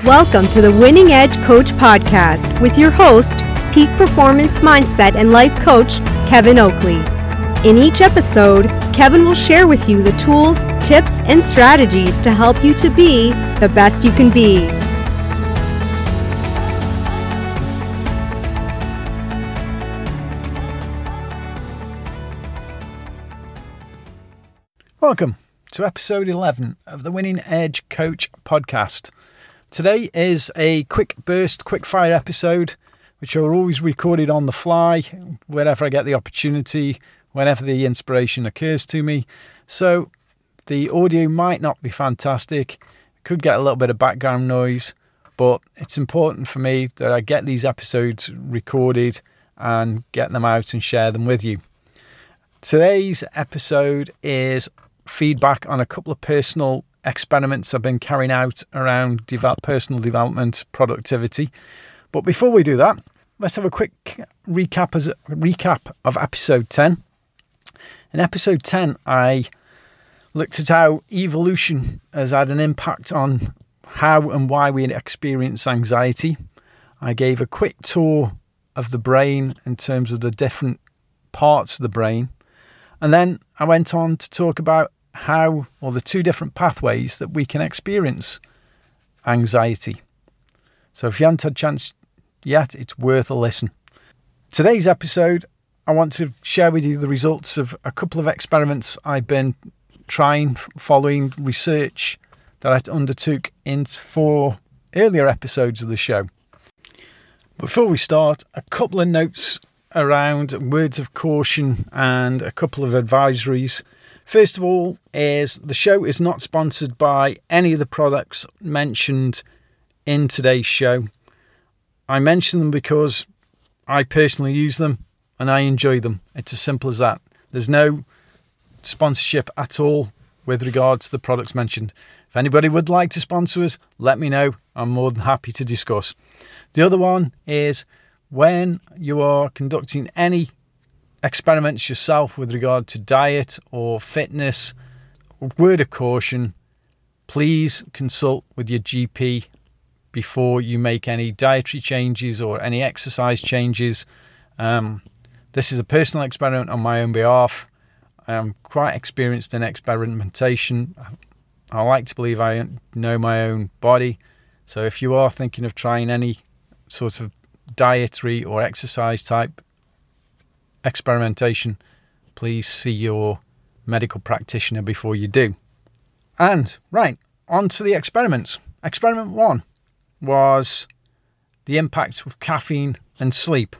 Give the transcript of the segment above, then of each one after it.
Welcome to the Winning Edge Coach Podcast with your host, Peak Performance Mindset and Life Coach, Kevin Oakley. In each episode, Kevin will share with you the tools, tips, and strategies to help you to be the best you can be. Welcome to episode 11 of the Winning Edge Coach Podcast. Today is a quick burst, quick fire episode, which are always recorded on the fly, wherever I get the opportunity, whenever the inspiration occurs to me. So the audio might not be fantastic, could get a little bit of background noise, but it's important for me that I get these episodes recorded and get them out and share them with you. Today's episode is feedback on a couple of personal experiments I've been carrying out around personal development, productivity. But before we do that, let's have a quick recap of episode 10. In episode 10, I looked at how evolution has had an impact on how and why we experience anxiety. I gave a quick tour of the brain in terms of the different parts of the brain. And then I went on to talk about the two different pathways that we can experience anxiety. So if you haven't had a chance yet, it's worth a listen. Today's episode, I want to share with you the results of a couple of experiments I've been trying, following research that I undertook in 4 earlier episodes of the show. Before we start, a couple of notes around words of caution and a couple of advisories. First of all, is the show is not sponsored by any of the products mentioned in today's show. I mention them because I personally use them and I enjoy them. It's as simple as that. There's no sponsorship at all with regards to the products mentioned. If anybody would like to sponsor us, let me know. I'm more than happy to discuss. The other one is when you are conducting any experiments yourself with regard to diet or fitness, word of caution, please consult with your GP before you make any dietary changes or any exercise changes. This is a personal experiment on my own behalf. I'm quite experienced in experimentation. I like to believe I know my own body. So if you are thinking of trying any sort of dietary or exercise type experimentation, please see your medical practitioner before you do. And right, on to the experiments. Experiment 1 was the impact of caffeine and sleep.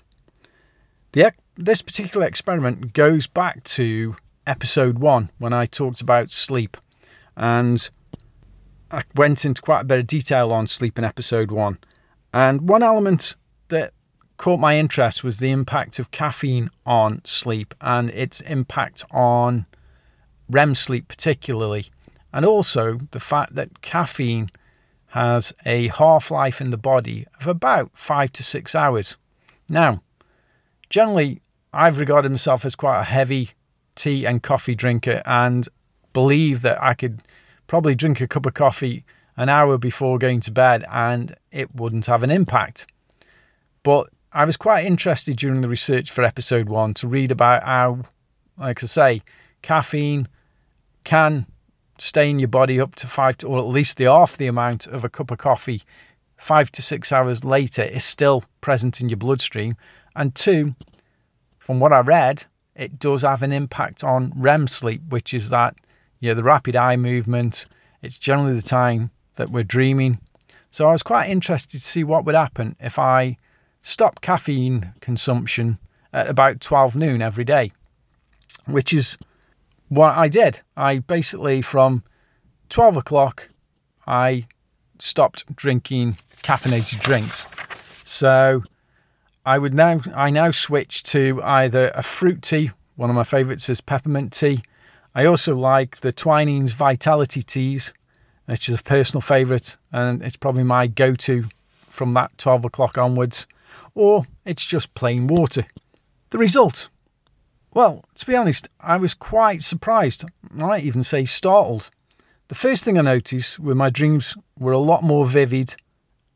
This particular experiment goes back to episode 1 when I talked about sleep, and I went into quite a bit of detail on sleep in episode 1. And one element that caught my interest was the impact of caffeine on sleep and its impact on REM sleep particularly, and also the fact that caffeine has a half-life in the body of about 5 to 6 hours. Now, generally, I've regarded myself as quite a heavy tea and coffee drinker and believe that I could probably drink a cup of coffee an hour before going to bed and it wouldn't have an impact. But I was quite interested during the research for episode 1 to read about how, like I say, caffeine can stay in your body up to or at least the half the amount of a cup of coffee 5 to 6 hours later is still present in your bloodstream. And 2, from what I read, it does have an impact on REM sleep, which is that, the rapid eye movement. It's generally the time that we're dreaming. So I was quite interested to see what would happen if I stop caffeine consumption at about 12 noon every day, which is what I did. I basically, from 12 o'clock, I stopped drinking caffeinated drinks. So I now switch to either a fruit tea. One of my favorites is peppermint tea. I also like the Twinings Vitality teas, which is a personal favorite, and it's probably my go-to from that 12 o'clock onwards. Or it's just plain water. The result? Well, to be honest, I was quite surprised. I might even say startled. The first thing I noticed were my dreams were a lot more vivid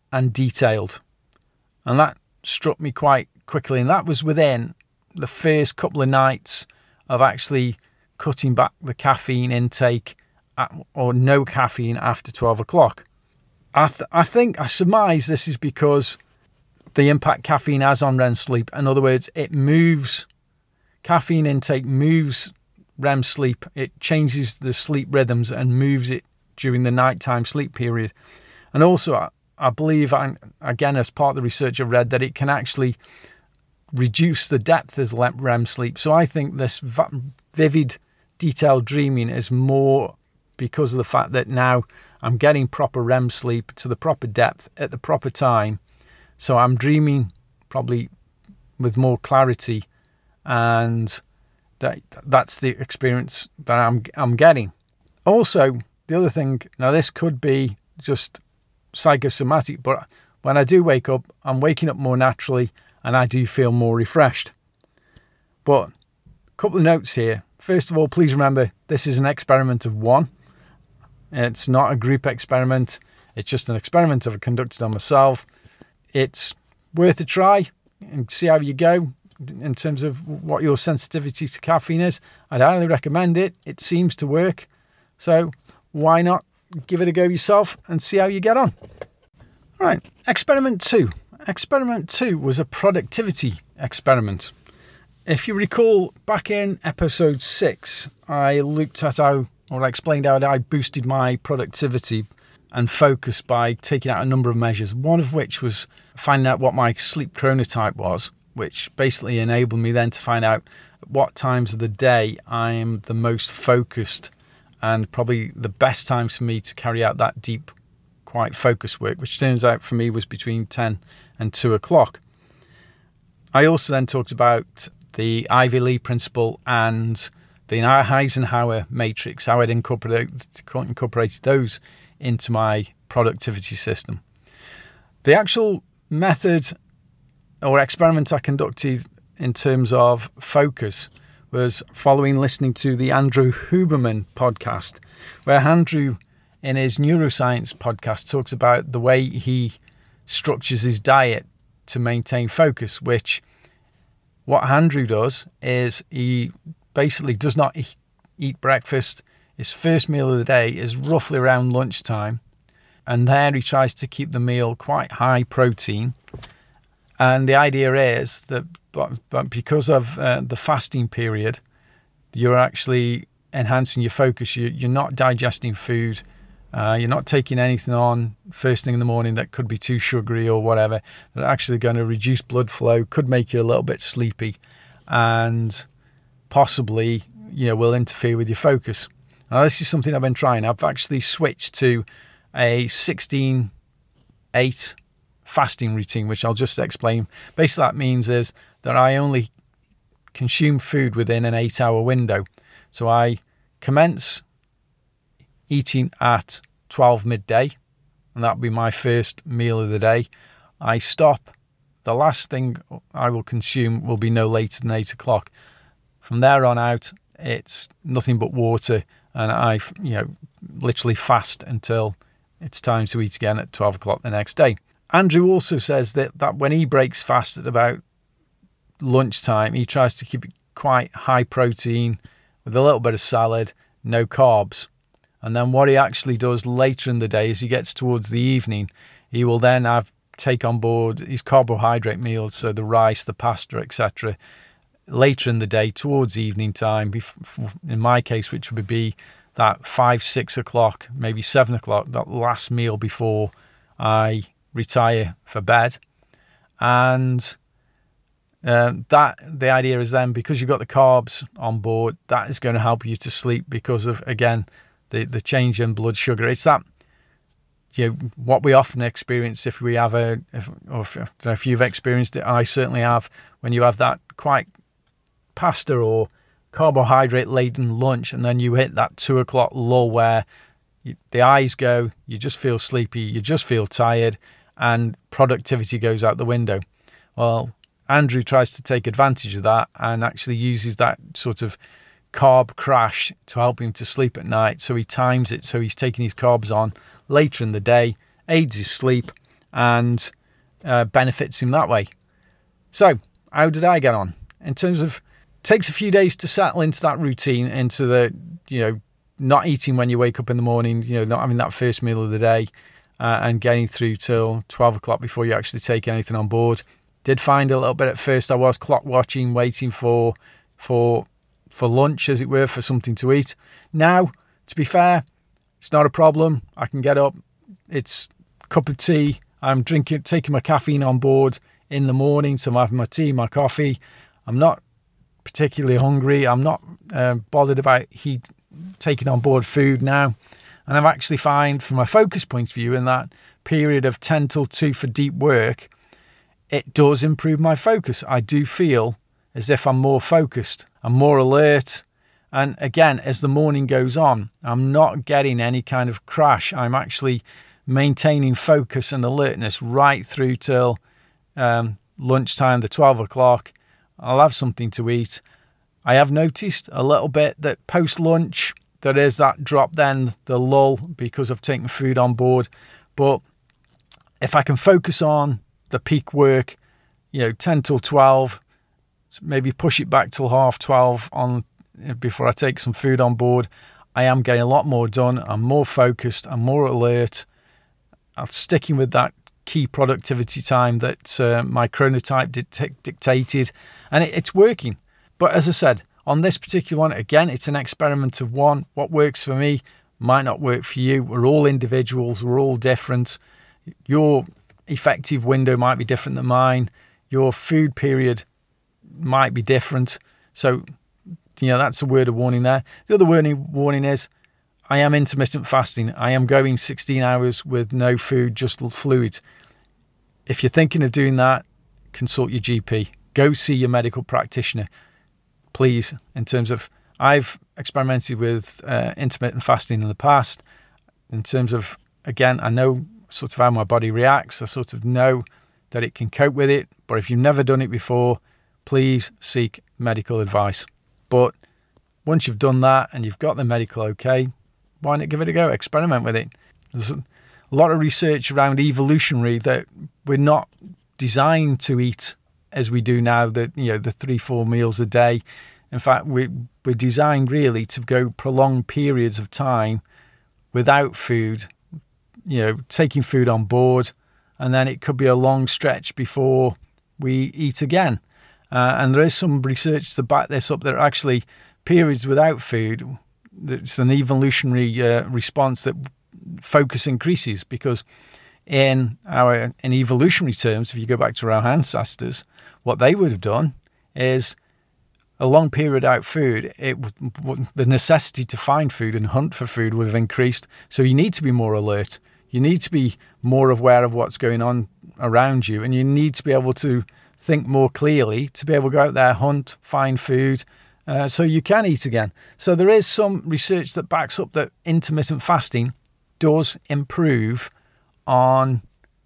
and detailed. And that struck me quite quickly. And that was within the first couple of nights of actually cutting back the caffeine intake or no caffeine after 12 o'clock. I surmise this is because the impact caffeine has on REM sleep. In other words, caffeine intake moves REM sleep. It changes the sleep rhythms and moves it during the nighttime sleep period. And also, I believe, again, as part of the research I've read, that it can actually reduce the depth of REM sleep. So I think this vivid, detailed dreaming is more because of the fact that now I'm getting proper REM sleep to the proper depth at the proper time. So I'm dreaming probably with more clarity, and that's the experience that I'm getting. Also, the other thing, now this could be just psychosomatic, but when I do wake up, I'm waking up more naturally and I do feel more refreshed. But a couple of notes here. First of all, please remember this is an experiment of one. It's not a group experiment. It's just an experiment I've conducted on myself. It's worth a try and see how you go in terms of what your sensitivity to caffeine is. I'd highly recommend it. It seems to work. So why not give it a go yourself and see how you get on? All right, experiment 2. Experiment 2 was a productivity experiment. If you recall, back in episode 6, I looked at I explained how I boosted my productivity and focus by taking out a number of measures, one of which was finding out what my sleep chronotype was, which basically enabled me then to find out at what times of the day I am the most focused and probably the best times for me to carry out that deep, quite focused work, which turns out for me was between 10 and 2 o'clock. I also then talked about the Ivy Lee principle and the Eisenhower matrix, how I'd incorporated those into my productivity system. The actual method or experiment I conducted in terms of focus was following listening to the Andrew Huberman podcast, where Andrew, in his neuroscience podcast, talks about the way he structures his diet to maintain focus, which what Andrew does is he basically does not eat breakfast. His first meal of the day is roughly around lunchtime, and there he tries to keep the meal quite high protein. And the idea is that but because of the fasting period, you're actually enhancing your focus. You're not digesting food. You're not taking anything on first thing in the morning that could be too sugary or whatever. That are actually going to reduce blood flow, could make you a little bit sleepy, and possibly, will interfere with your focus. Now, this is something I've been trying. I've actually switched to a 16-8 fasting routine, which I'll just explain. Basically, that means is that I only consume food within an 8-hour window. So I commence eating at 12 midday, and that'll be my first meal of the day. I stop. The last thing I will consume will be no later than 8 o'clock. From there on out, it's nothing but water, and I, literally fast until it's time to eat again at 12 o'clock the next day. Andrew also says that when he breaks fast at about lunchtime, he tries to keep it quite high protein with a little bit of salad, no carbs. And then what he actually does later in the day, as he gets towards the evening, he will then take on board his carbohydrate meals, so the rice, the pasta, etc., later in the day towards evening time, in my case, which would be that 5-6 o'clock, maybe 7 o'clock, that last meal before I retire for bed. And the idea is then, because you've got the carbs on board, that is going to help you to sleep because of, again, the change in blood sugar. It's that, what we often experience if we have if you've experienced it, I certainly have, when you have that quite pasta or carbohydrate laden lunch, and then you hit that 2 o'clock lull where the eyes go, you just feel sleepy, you just feel tired, and productivity goes out the window. Well, Andrew tries to take advantage of that and actually uses that sort of carb crash to help him to sleep at night. So he times it, so he's taking his carbs on later in the day, aids his sleep, and benefits him that way. So how did I get on? In terms of, takes a few days to settle into that routine, into the, not eating when you wake up in the morning, not having that first meal of the day, and getting through till 12 o'clock before you actually take anything on board. Did find a little bit at first. I was clock watching, waiting for lunch, as it were, for something to eat. Now, to be fair, it's not a problem. I can get up. It's a cup of tea. I'm taking my caffeine on board in the morning. So I'm having my tea, my coffee. I'm not particularly hungry. I'm not bothered about taking on board food now. And I've actually find, from a focus point of view, in that period of 10 till 2 for deep work, it does improve my focus. I do feel as if I'm more focused, I'm more alert. And again, as the morning goes on, I'm not getting any kind of crash. I'm actually maintaining focus and alertness right through till lunchtime, the 12 o'clock. I'll have something to eat. I have noticed a little bit that post-lunch, there is that drop then, the lull, because I've taken food on board. But if I can focus on the peak work, 10 till 12, maybe push it back till 12:30 before I take some food on board, I am getting a lot more done. I'm more focused. I'm more alert. I'm sticking with that key productivity time that my chronotype dictated, and it's working. But as I said, on this particular one, again, it's an experiment of one. What works for me might not work for you. We're all individuals. We're all different. Your effective window might be different than mine. Your food period might be different. So, that's a word of warning there. The other warning is I am intermittent fasting. I am going 16 hours with no food, just fluids. If you're thinking of doing that, consult your GP. Go see your medical practitioner. Please, in terms of, I've experimented with intermittent fasting in the past. In terms of, again, I know sort of how my body reacts. I sort of know that it can cope with it. But if you've never done it before, please seek medical advice. But once you've done that and you've got the medical okay, why not give it a go? Experiment with it. There's a lot of research around evolutionary that we're not designed to eat as we do now, the 3-4 meals a day. In fact, we're designed really to go prolonged periods of time without food, taking food on board, and then it could be a long stretch before we eat again. And there is some research to back this up. There are actually periods without food. It's an evolutionary response that focus increases, because in evolutionary terms, if you go back to our ancestors, what they would have done is a long period without food, the necessity to find food and hunt for food would have increased. So you need to be more alert. You need to be more aware of what's going on around you, and you need to be able to think more clearly to be able to go out there, hunt, find food, so you can eat again. So there is some research that backs up that intermittent fasting does improve on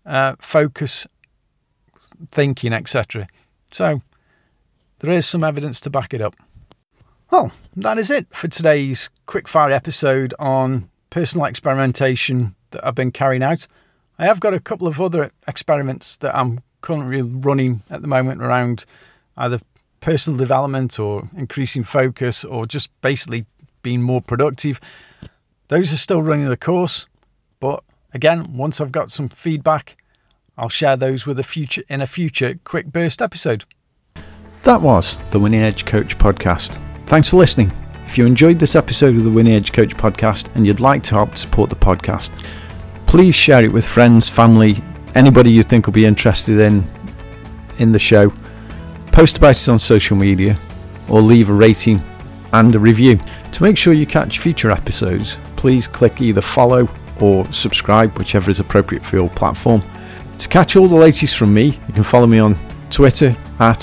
focus, thinking, etc. So there is some evidence to back it up. Well, that is it for today's quickfire episode on personal experimentation that I've been carrying out. I have got a couple of other experiments that I'm currently running at the moment around either personal development or increasing focus or just basically being more productive. Those are still running the course, but again, once I've got some feedback, I'll share those in a future quick burst episode. That was the Winning Edge Coach podcast. Thanks for listening. If you enjoyed this episode of the Winning Edge Coach podcast and you'd like to help support the podcast, please share it with friends, family, anybody you think will be interested in the show. Post about it on social media or leave a rating and a review. To make sure you catch future episodes, please click either follow or subscribe, whichever is appropriate for your platform. To catch all the latest from me, you can follow me on Twitter at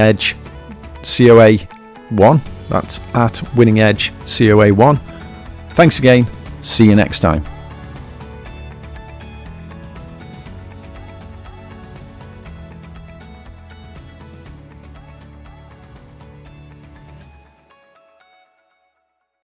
WinningEdgeCOA1. That's at WinningEdgeCOA1. Thanks again. See you next time.